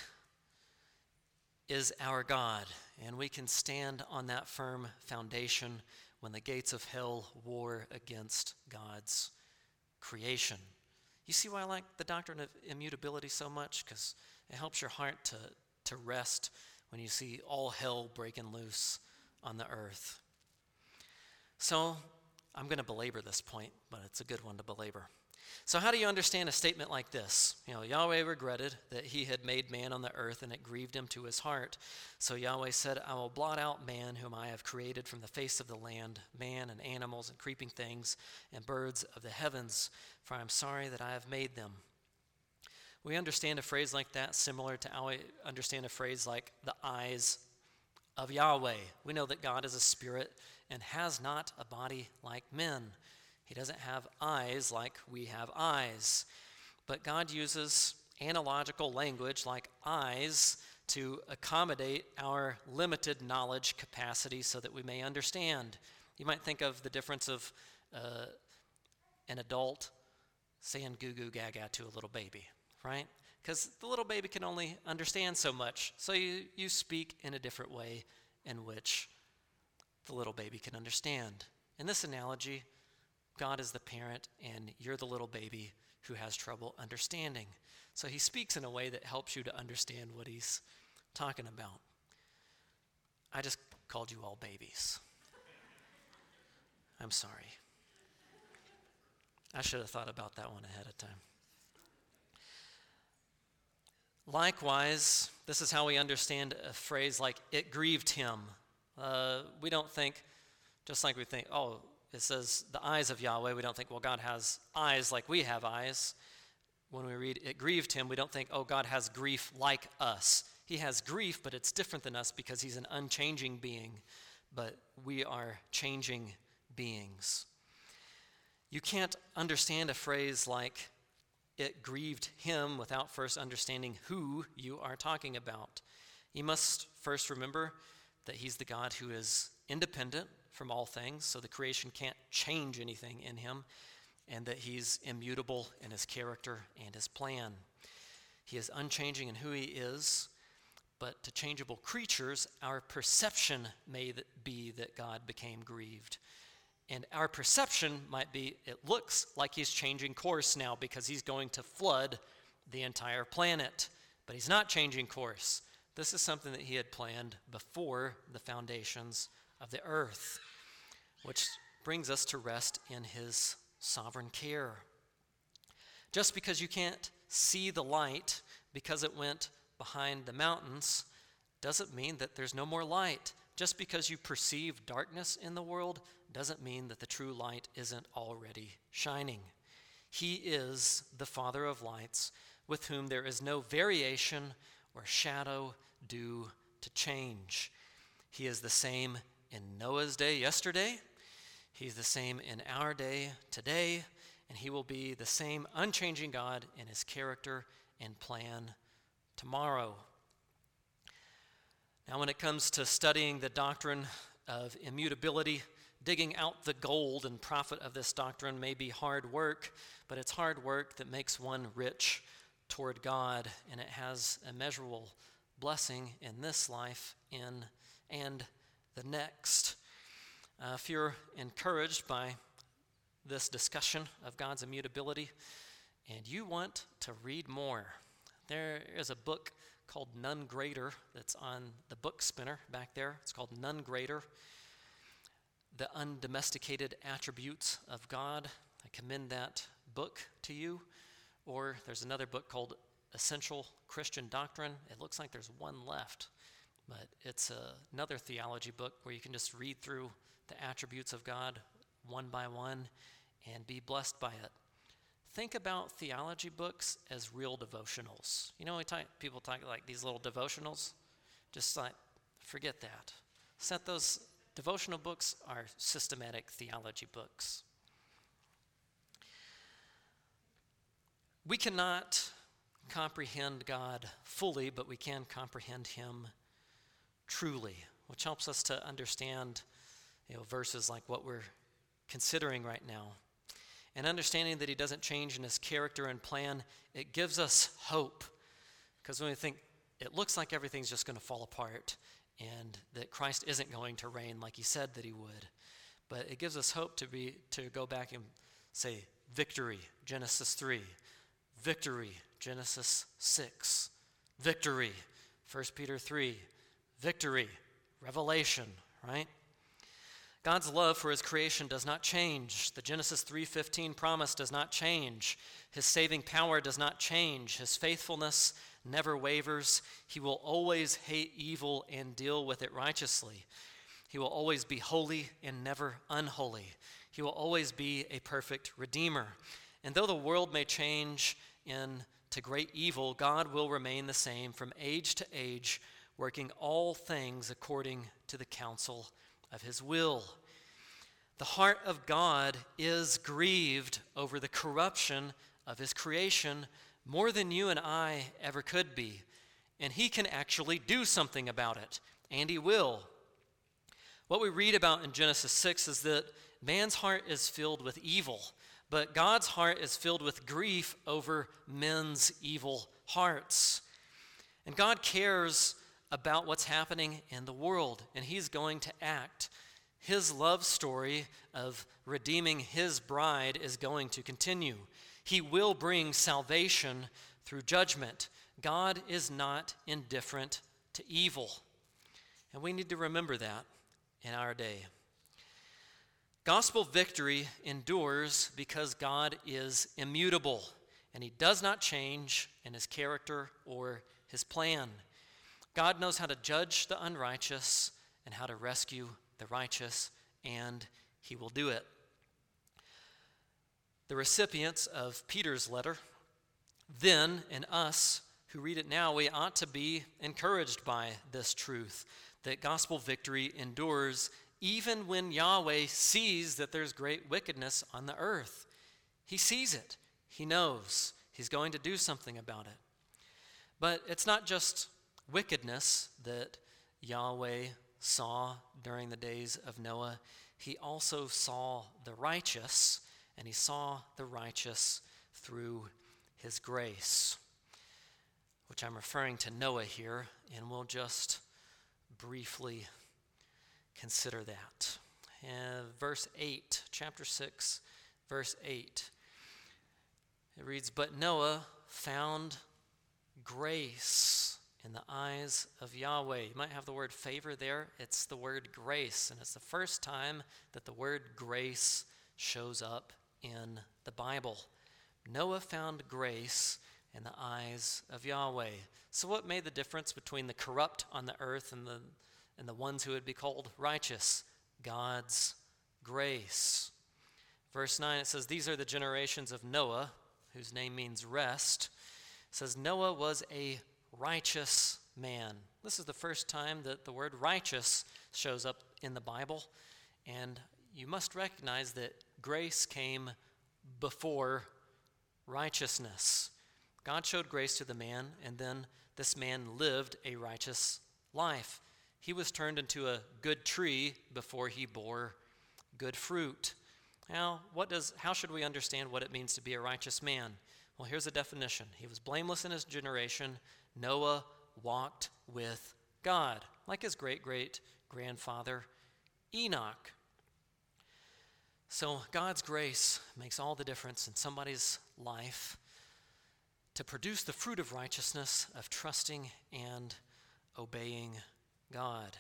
is our God, and we can stand on that firm foundation when the gates of hell war against God's creation. You see why I like the doctrine of immutability so much? Because it helps your heart to, to rest when you see all hell breaking loose on the earth. So I'm going to belabor this point, but it's a good one to belabor. So how do you understand a statement like this? You know, Yahweh regretted that he had made man on the earth, and it grieved him to his heart. So Yahweh said, I will blot out man whom I have created from the face of the land, man and animals and creeping things and birds of the heavens, for I am sorry that I have made them. We understand a phrase like that similar to how we understand a phrase like the eyes of Yahweh. We know that God is a spirit and has not a body like men. He doesn't have eyes like we have eyes. But God uses analogical language like eyes to accommodate our limited knowledge capacity so that we may understand. You might think of the difference of uh, an adult saying goo goo gaga to a little baby, right? Because the little baby can only understand so much. So you, you speak in a different way in which the little baby can understand. In this analogy, God is the parent and you're the little baby who has trouble understanding. So he speaks in a way that helps you to understand what he's talking about. I just called you all babies. I'm sorry. I should have thought about that one ahead of time. Likewise, this is how we understand a phrase like, it grieved him. Uh, we don't think, just like we think, oh, it says the eyes of Yahweh. We don't think, well, God has eyes like we have eyes. When we read, it grieved him, we don't think, oh, God has grief like us. He has grief, but it's different than us because he's an unchanging being, but we are changing beings. You can't understand a phrase like, it grieved him without first understanding who you are talking about. You must first remember that he's the God who is independent from all things, so the creation can't change anything in him, and that he's immutable in his character and his plan. He is unchanging in who he is, but to changeable creatures, our perception may be that God became grieved. And our perception might be, it looks like he's changing course now because he's going to flood the entire planet. But he's not changing course. This is something that he had planned before the foundations of the earth, which brings us to rest in his sovereign care. Just because you can't see the light because it went behind the mountains doesn't mean that there's no more light. Just because you perceive darkness in the world doesn't mean that the true light isn't already shining. He is the Father of lights, with whom there is no variation or shadow due to change. He is the same in Noah's day yesterday. He's the same in our day today, and he will be the same unchanging God in his character and plan tomorrow. Now, when it comes to studying the doctrine of immutability, digging out the gold and profit of this doctrine may be hard work, but it's hard work that makes one rich toward God, and it has immeasurable blessing in this life in, and the next. Uh, if you're encouraged by this discussion of God's immutability and you want to read more, there is a book called None Greater that's on the book spinner back there. It's called None Greater, The Undomesticated Attributes of God. I commend that book to you. Or there's another book called Essential Christian Doctrine. It looks like there's one left, but it's a, another theology book where you can just read through the attributes of God one by one and be blessed by it. Think about theology books as real devotionals. You know, we talk, people talk like these little devotionals. Just like, forget that. Set those devotional books are systematic theology books. We cannot comprehend God fully, but we can comprehend him truly, which helps us to understand, you know, verses like what we're considering right now. And understanding that he doesn't change in his character and plan, it gives us hope. Because when we think it looks like everything's just going to fall apart and that Christ isn't going to reign like he said that he would, but it gives us hope to be to go back and say victory, Genesis three, victory, Genesis six, victory, First Peter three, victory, Revelation, right? God's love for his creation does not change. The Genesis three fifteen promise does not change. His saving power does not change. His faithfulness never wavers. He will always hate evil and deal with it righteously. He will always be holy and never unholy. He will always be a perfect redeemer. And though the world may change into great evil, God will remain the same from age to age, working all things according to the counsel of his will. The heart of God is grieved over the corruption of his creation more than you and I ever could be. And he can actually do something about it, and he will. What we read about in Genesis six is that man's heart is filled with evil, but God's heart is filled with grief over men's evil hearts. And God cares about what's happening in the world, and he's going to act. His love story of redeeming his bride is going to continue. He will bring salvation through judgment. God is not indifferent to evil. And we need to remember that in our day. Gospel victory endures because God is immutable, and he does not change in his character or his plan. God knows how to judge the unrighteous and how to rescue the righteous, and he will do it. The recipients of Peter's letter, then, and us who read it now, we ought to be encouraged by this truth, that gospel victory endures even when Yahweh sees that there's great wickedness on the earth. He sees it. He knows. He's going to do something about it. But it's not just wickedness that Yahweh saw during the days of Noah. He also saw the righteous, and he saw the righteous through his grace, which I'm referring to Noah here, and we'll just briefly consider that. Uh, verse eight, chapter six, verse eight. It reads, "But Noah found grace in the eyes of Yahweh." You might have the word favor there. It's the word grace, and it's the first time that the word grace shows up in the Bible. Noah found grace in the eyes of Yahweh. So what made the difference between the corrupt on the earth and the and the ones who would be called righteous? God's grace. Verse nine, it says, "These are the generations of Noah," whose name means rest. It says, "Noah was a righteous man." This is the first time that the word righteous shows up in the Bible. And you must recognize that grace came before righteousness. God showed grace to the man, and then this man lived a righteous life. He was turned into a good tree before he bore good fruit. Now, what does, how should we understand what it means to be a righteous man? Well, here's a definition. He was blameless in his generation. Noah walked with God, like his great-great-grandfather Enoch. So God's grace makes all the difference in somebody's life to produce the fruit of righteousness, of trusting and obeying God.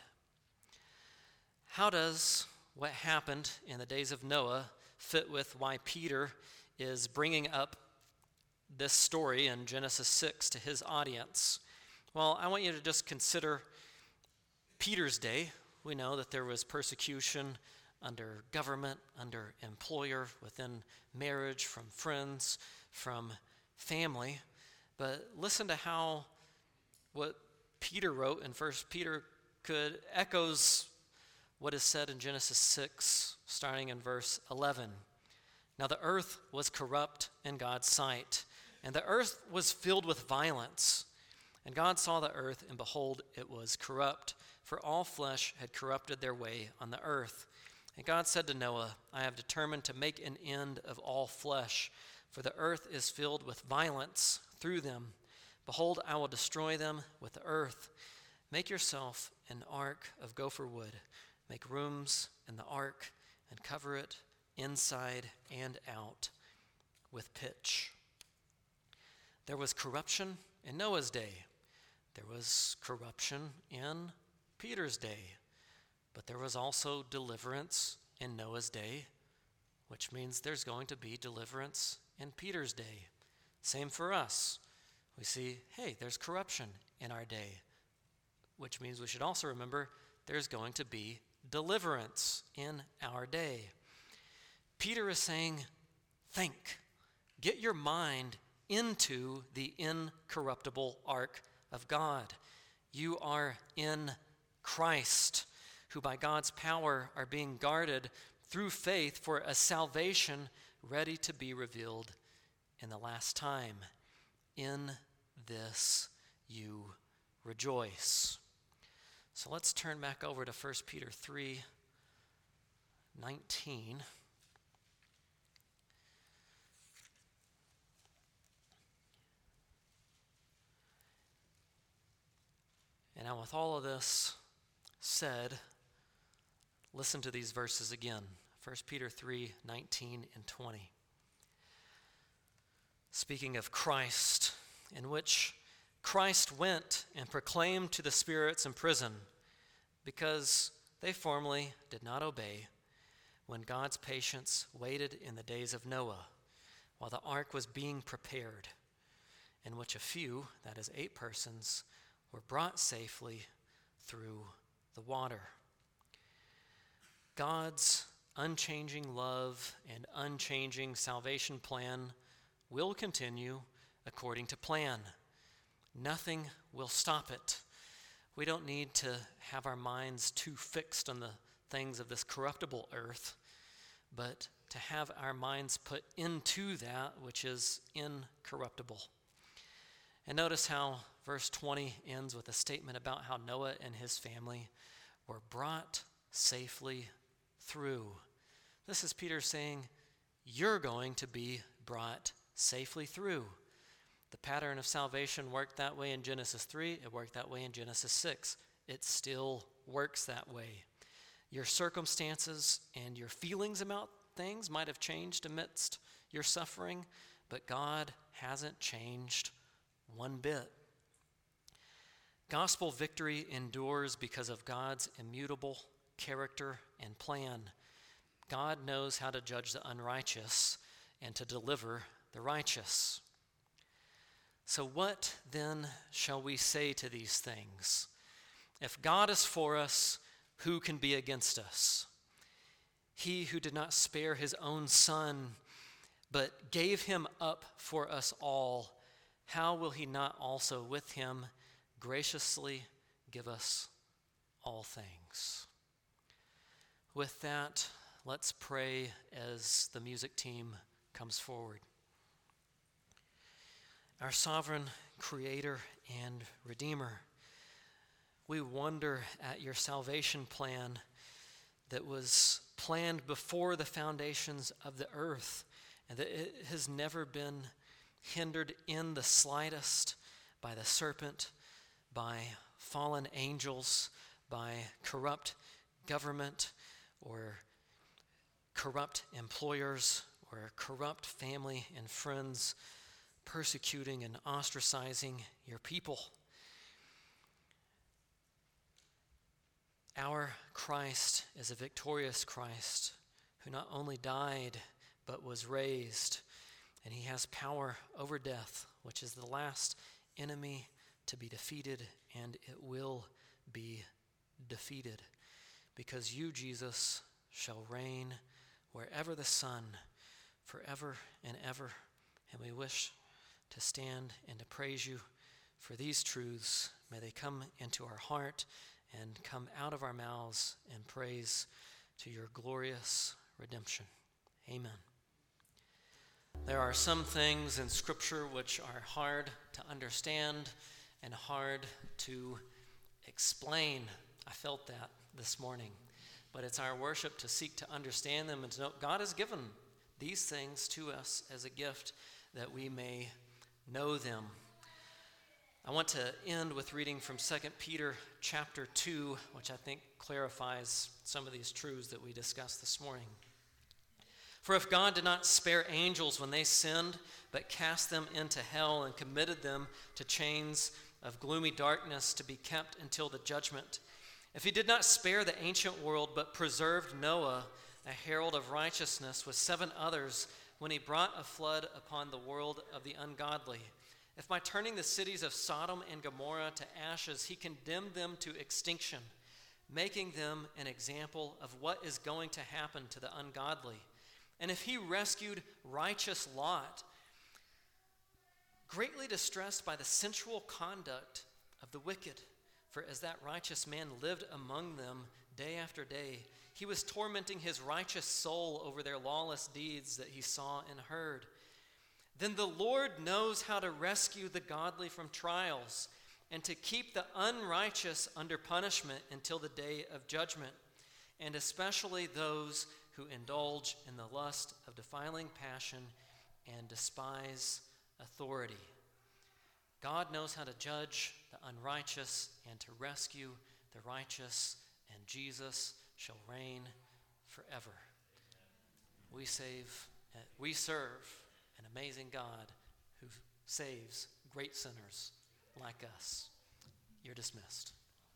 How does what happened in the days of Noah fit with why Peter is bringing up this story in Genesis six to his audience? Well, I want you to just consider Peter's day. We know that there was persecution under government, under employer, within marriage, from friends, from family. But listen to how what Peter wrote in First Peter could echoes what is said in Genesis six, starting in verse eleven. "Now the earth was corrupt in God's sight, and the earth was filled with violence. And God saw the earth, and behold, it was corrupt, for all flesh had corrupted their way on the earth. And God said to Noah, I have determined to make an end of all flesh, for the earth is filled with violence through them. Behold, I will destroy them with the earth. Make yourself an ark of gopher wood. Make rooms in the ark and cover it inside and out with pitch." There was corruption in Noah's day. There was corruption in Peter's day. But there was also deliverance in Noah's day, which means there's going to be deliverance in Peter's day. Same for us. We see, hey, there's corruption in our day, which means we should also remember there's going to be deliverance in our day. Peter is saying, think, get your mind into the incorruptible ark of God. You are in Christ, who by God's power are being guarded through faith for a salvation ready to be revealed in the last time. In this you rejoice. So let's turn back over to First Peter three nineteen. And now with all of this said, listen to these verses again. First Peter three nineteen and twenty. speaking of Christ, in which Christ went and proclaimed to the spirits in prison because they formerly did not obey when God's patience waited in the days of Noah while the ark was being prepared, in which a few, that is eight persons, were brought safely through the water. God's unchanging love and unchanging salvation plan will continue according to plan. Nothing will stop it. We don't need to have our minds too fixed on the things of this corruptible earth, but to have our minds put into that which is incorruptible. And notice how verse twenty ends with a statement about how Noah and his family were brought safely through. This is Peter saying, you're going to be brought safely through. The pattern of salvation worked that way in Genesis three. It worked that way in Genesis six. It still works that way. Your circumstances and your feelings about things might have changed amidst your suffering, but God hasn't changed one bit. Gospel victory endures because of God's immutable character and plan. God knows how to judge the unrighteous and to deliver the righteous. So what then shall we say to these things? If God is for us, who can be against us? He who did not spare his own son, but gave him up for us all, how will he not also with him graciously give us all things? With that, let's pray as the music team comes forward. Our sovereign creator and redeemer, we wonder at your salvation plan that was planned before the foundations of the earth, and that it has never been hindered in the slightest by the serpent, by fallen angels, by corrupt government, or corrupt employers, or corrupt family and friends persecuting and ostracizing your people. Our Christ is a victorious Christ who not only died but was raised, and he has power over death, which is the last enemy to be defeated, and it will be defeated, because you, Jesus, shall reign wherever the sun, forever and ever. And we wish to stand and to praise you for these truths. May they come into our heart and come out of our mouths in praise to your glorious redemption. Amen. There are some things in Scripture which are hard to understand and hard to explain. I felt that this morning. But it's our worship to seek to understand them and to know God has given these things to us as a gift that we may know them. I want to end with reading from Second Peter chapter two, which I think clarifies some of these truths that we discussed this morning. For if God did not spare angels when they sinned, but cast them into hell and committed them to chains of gloomy darkness to be kept until the judgment, if he did not spare the ancient world, but preserved Noah, a herald of righteousness, with seven others, when he brought a flood upon the world of the ungodly, if by turning the cities of Sodom and Gomorrah to ashes, he condemned them to extinction, making them an example of what is going to happen to the ungodly, and if he rescued righteous Lot, greatly distressed by the sensual conduct of the wicked, for as that righteous man lived among them day after day, he was tormenting his righteous soul over their lawless deeds that he saw and heard. Then the Lord knows how to rescue the godly from trials and to keep the unrighteous under punishment until the day of judgment, and especially those who indulge in the lust of defiling passion and despise authority. God knows how to judge the unrighteous and to rescue the righteous, and Jesus shall reign forever. We save, we serve an amazing God, who saves great sinners like us. You're dismissed.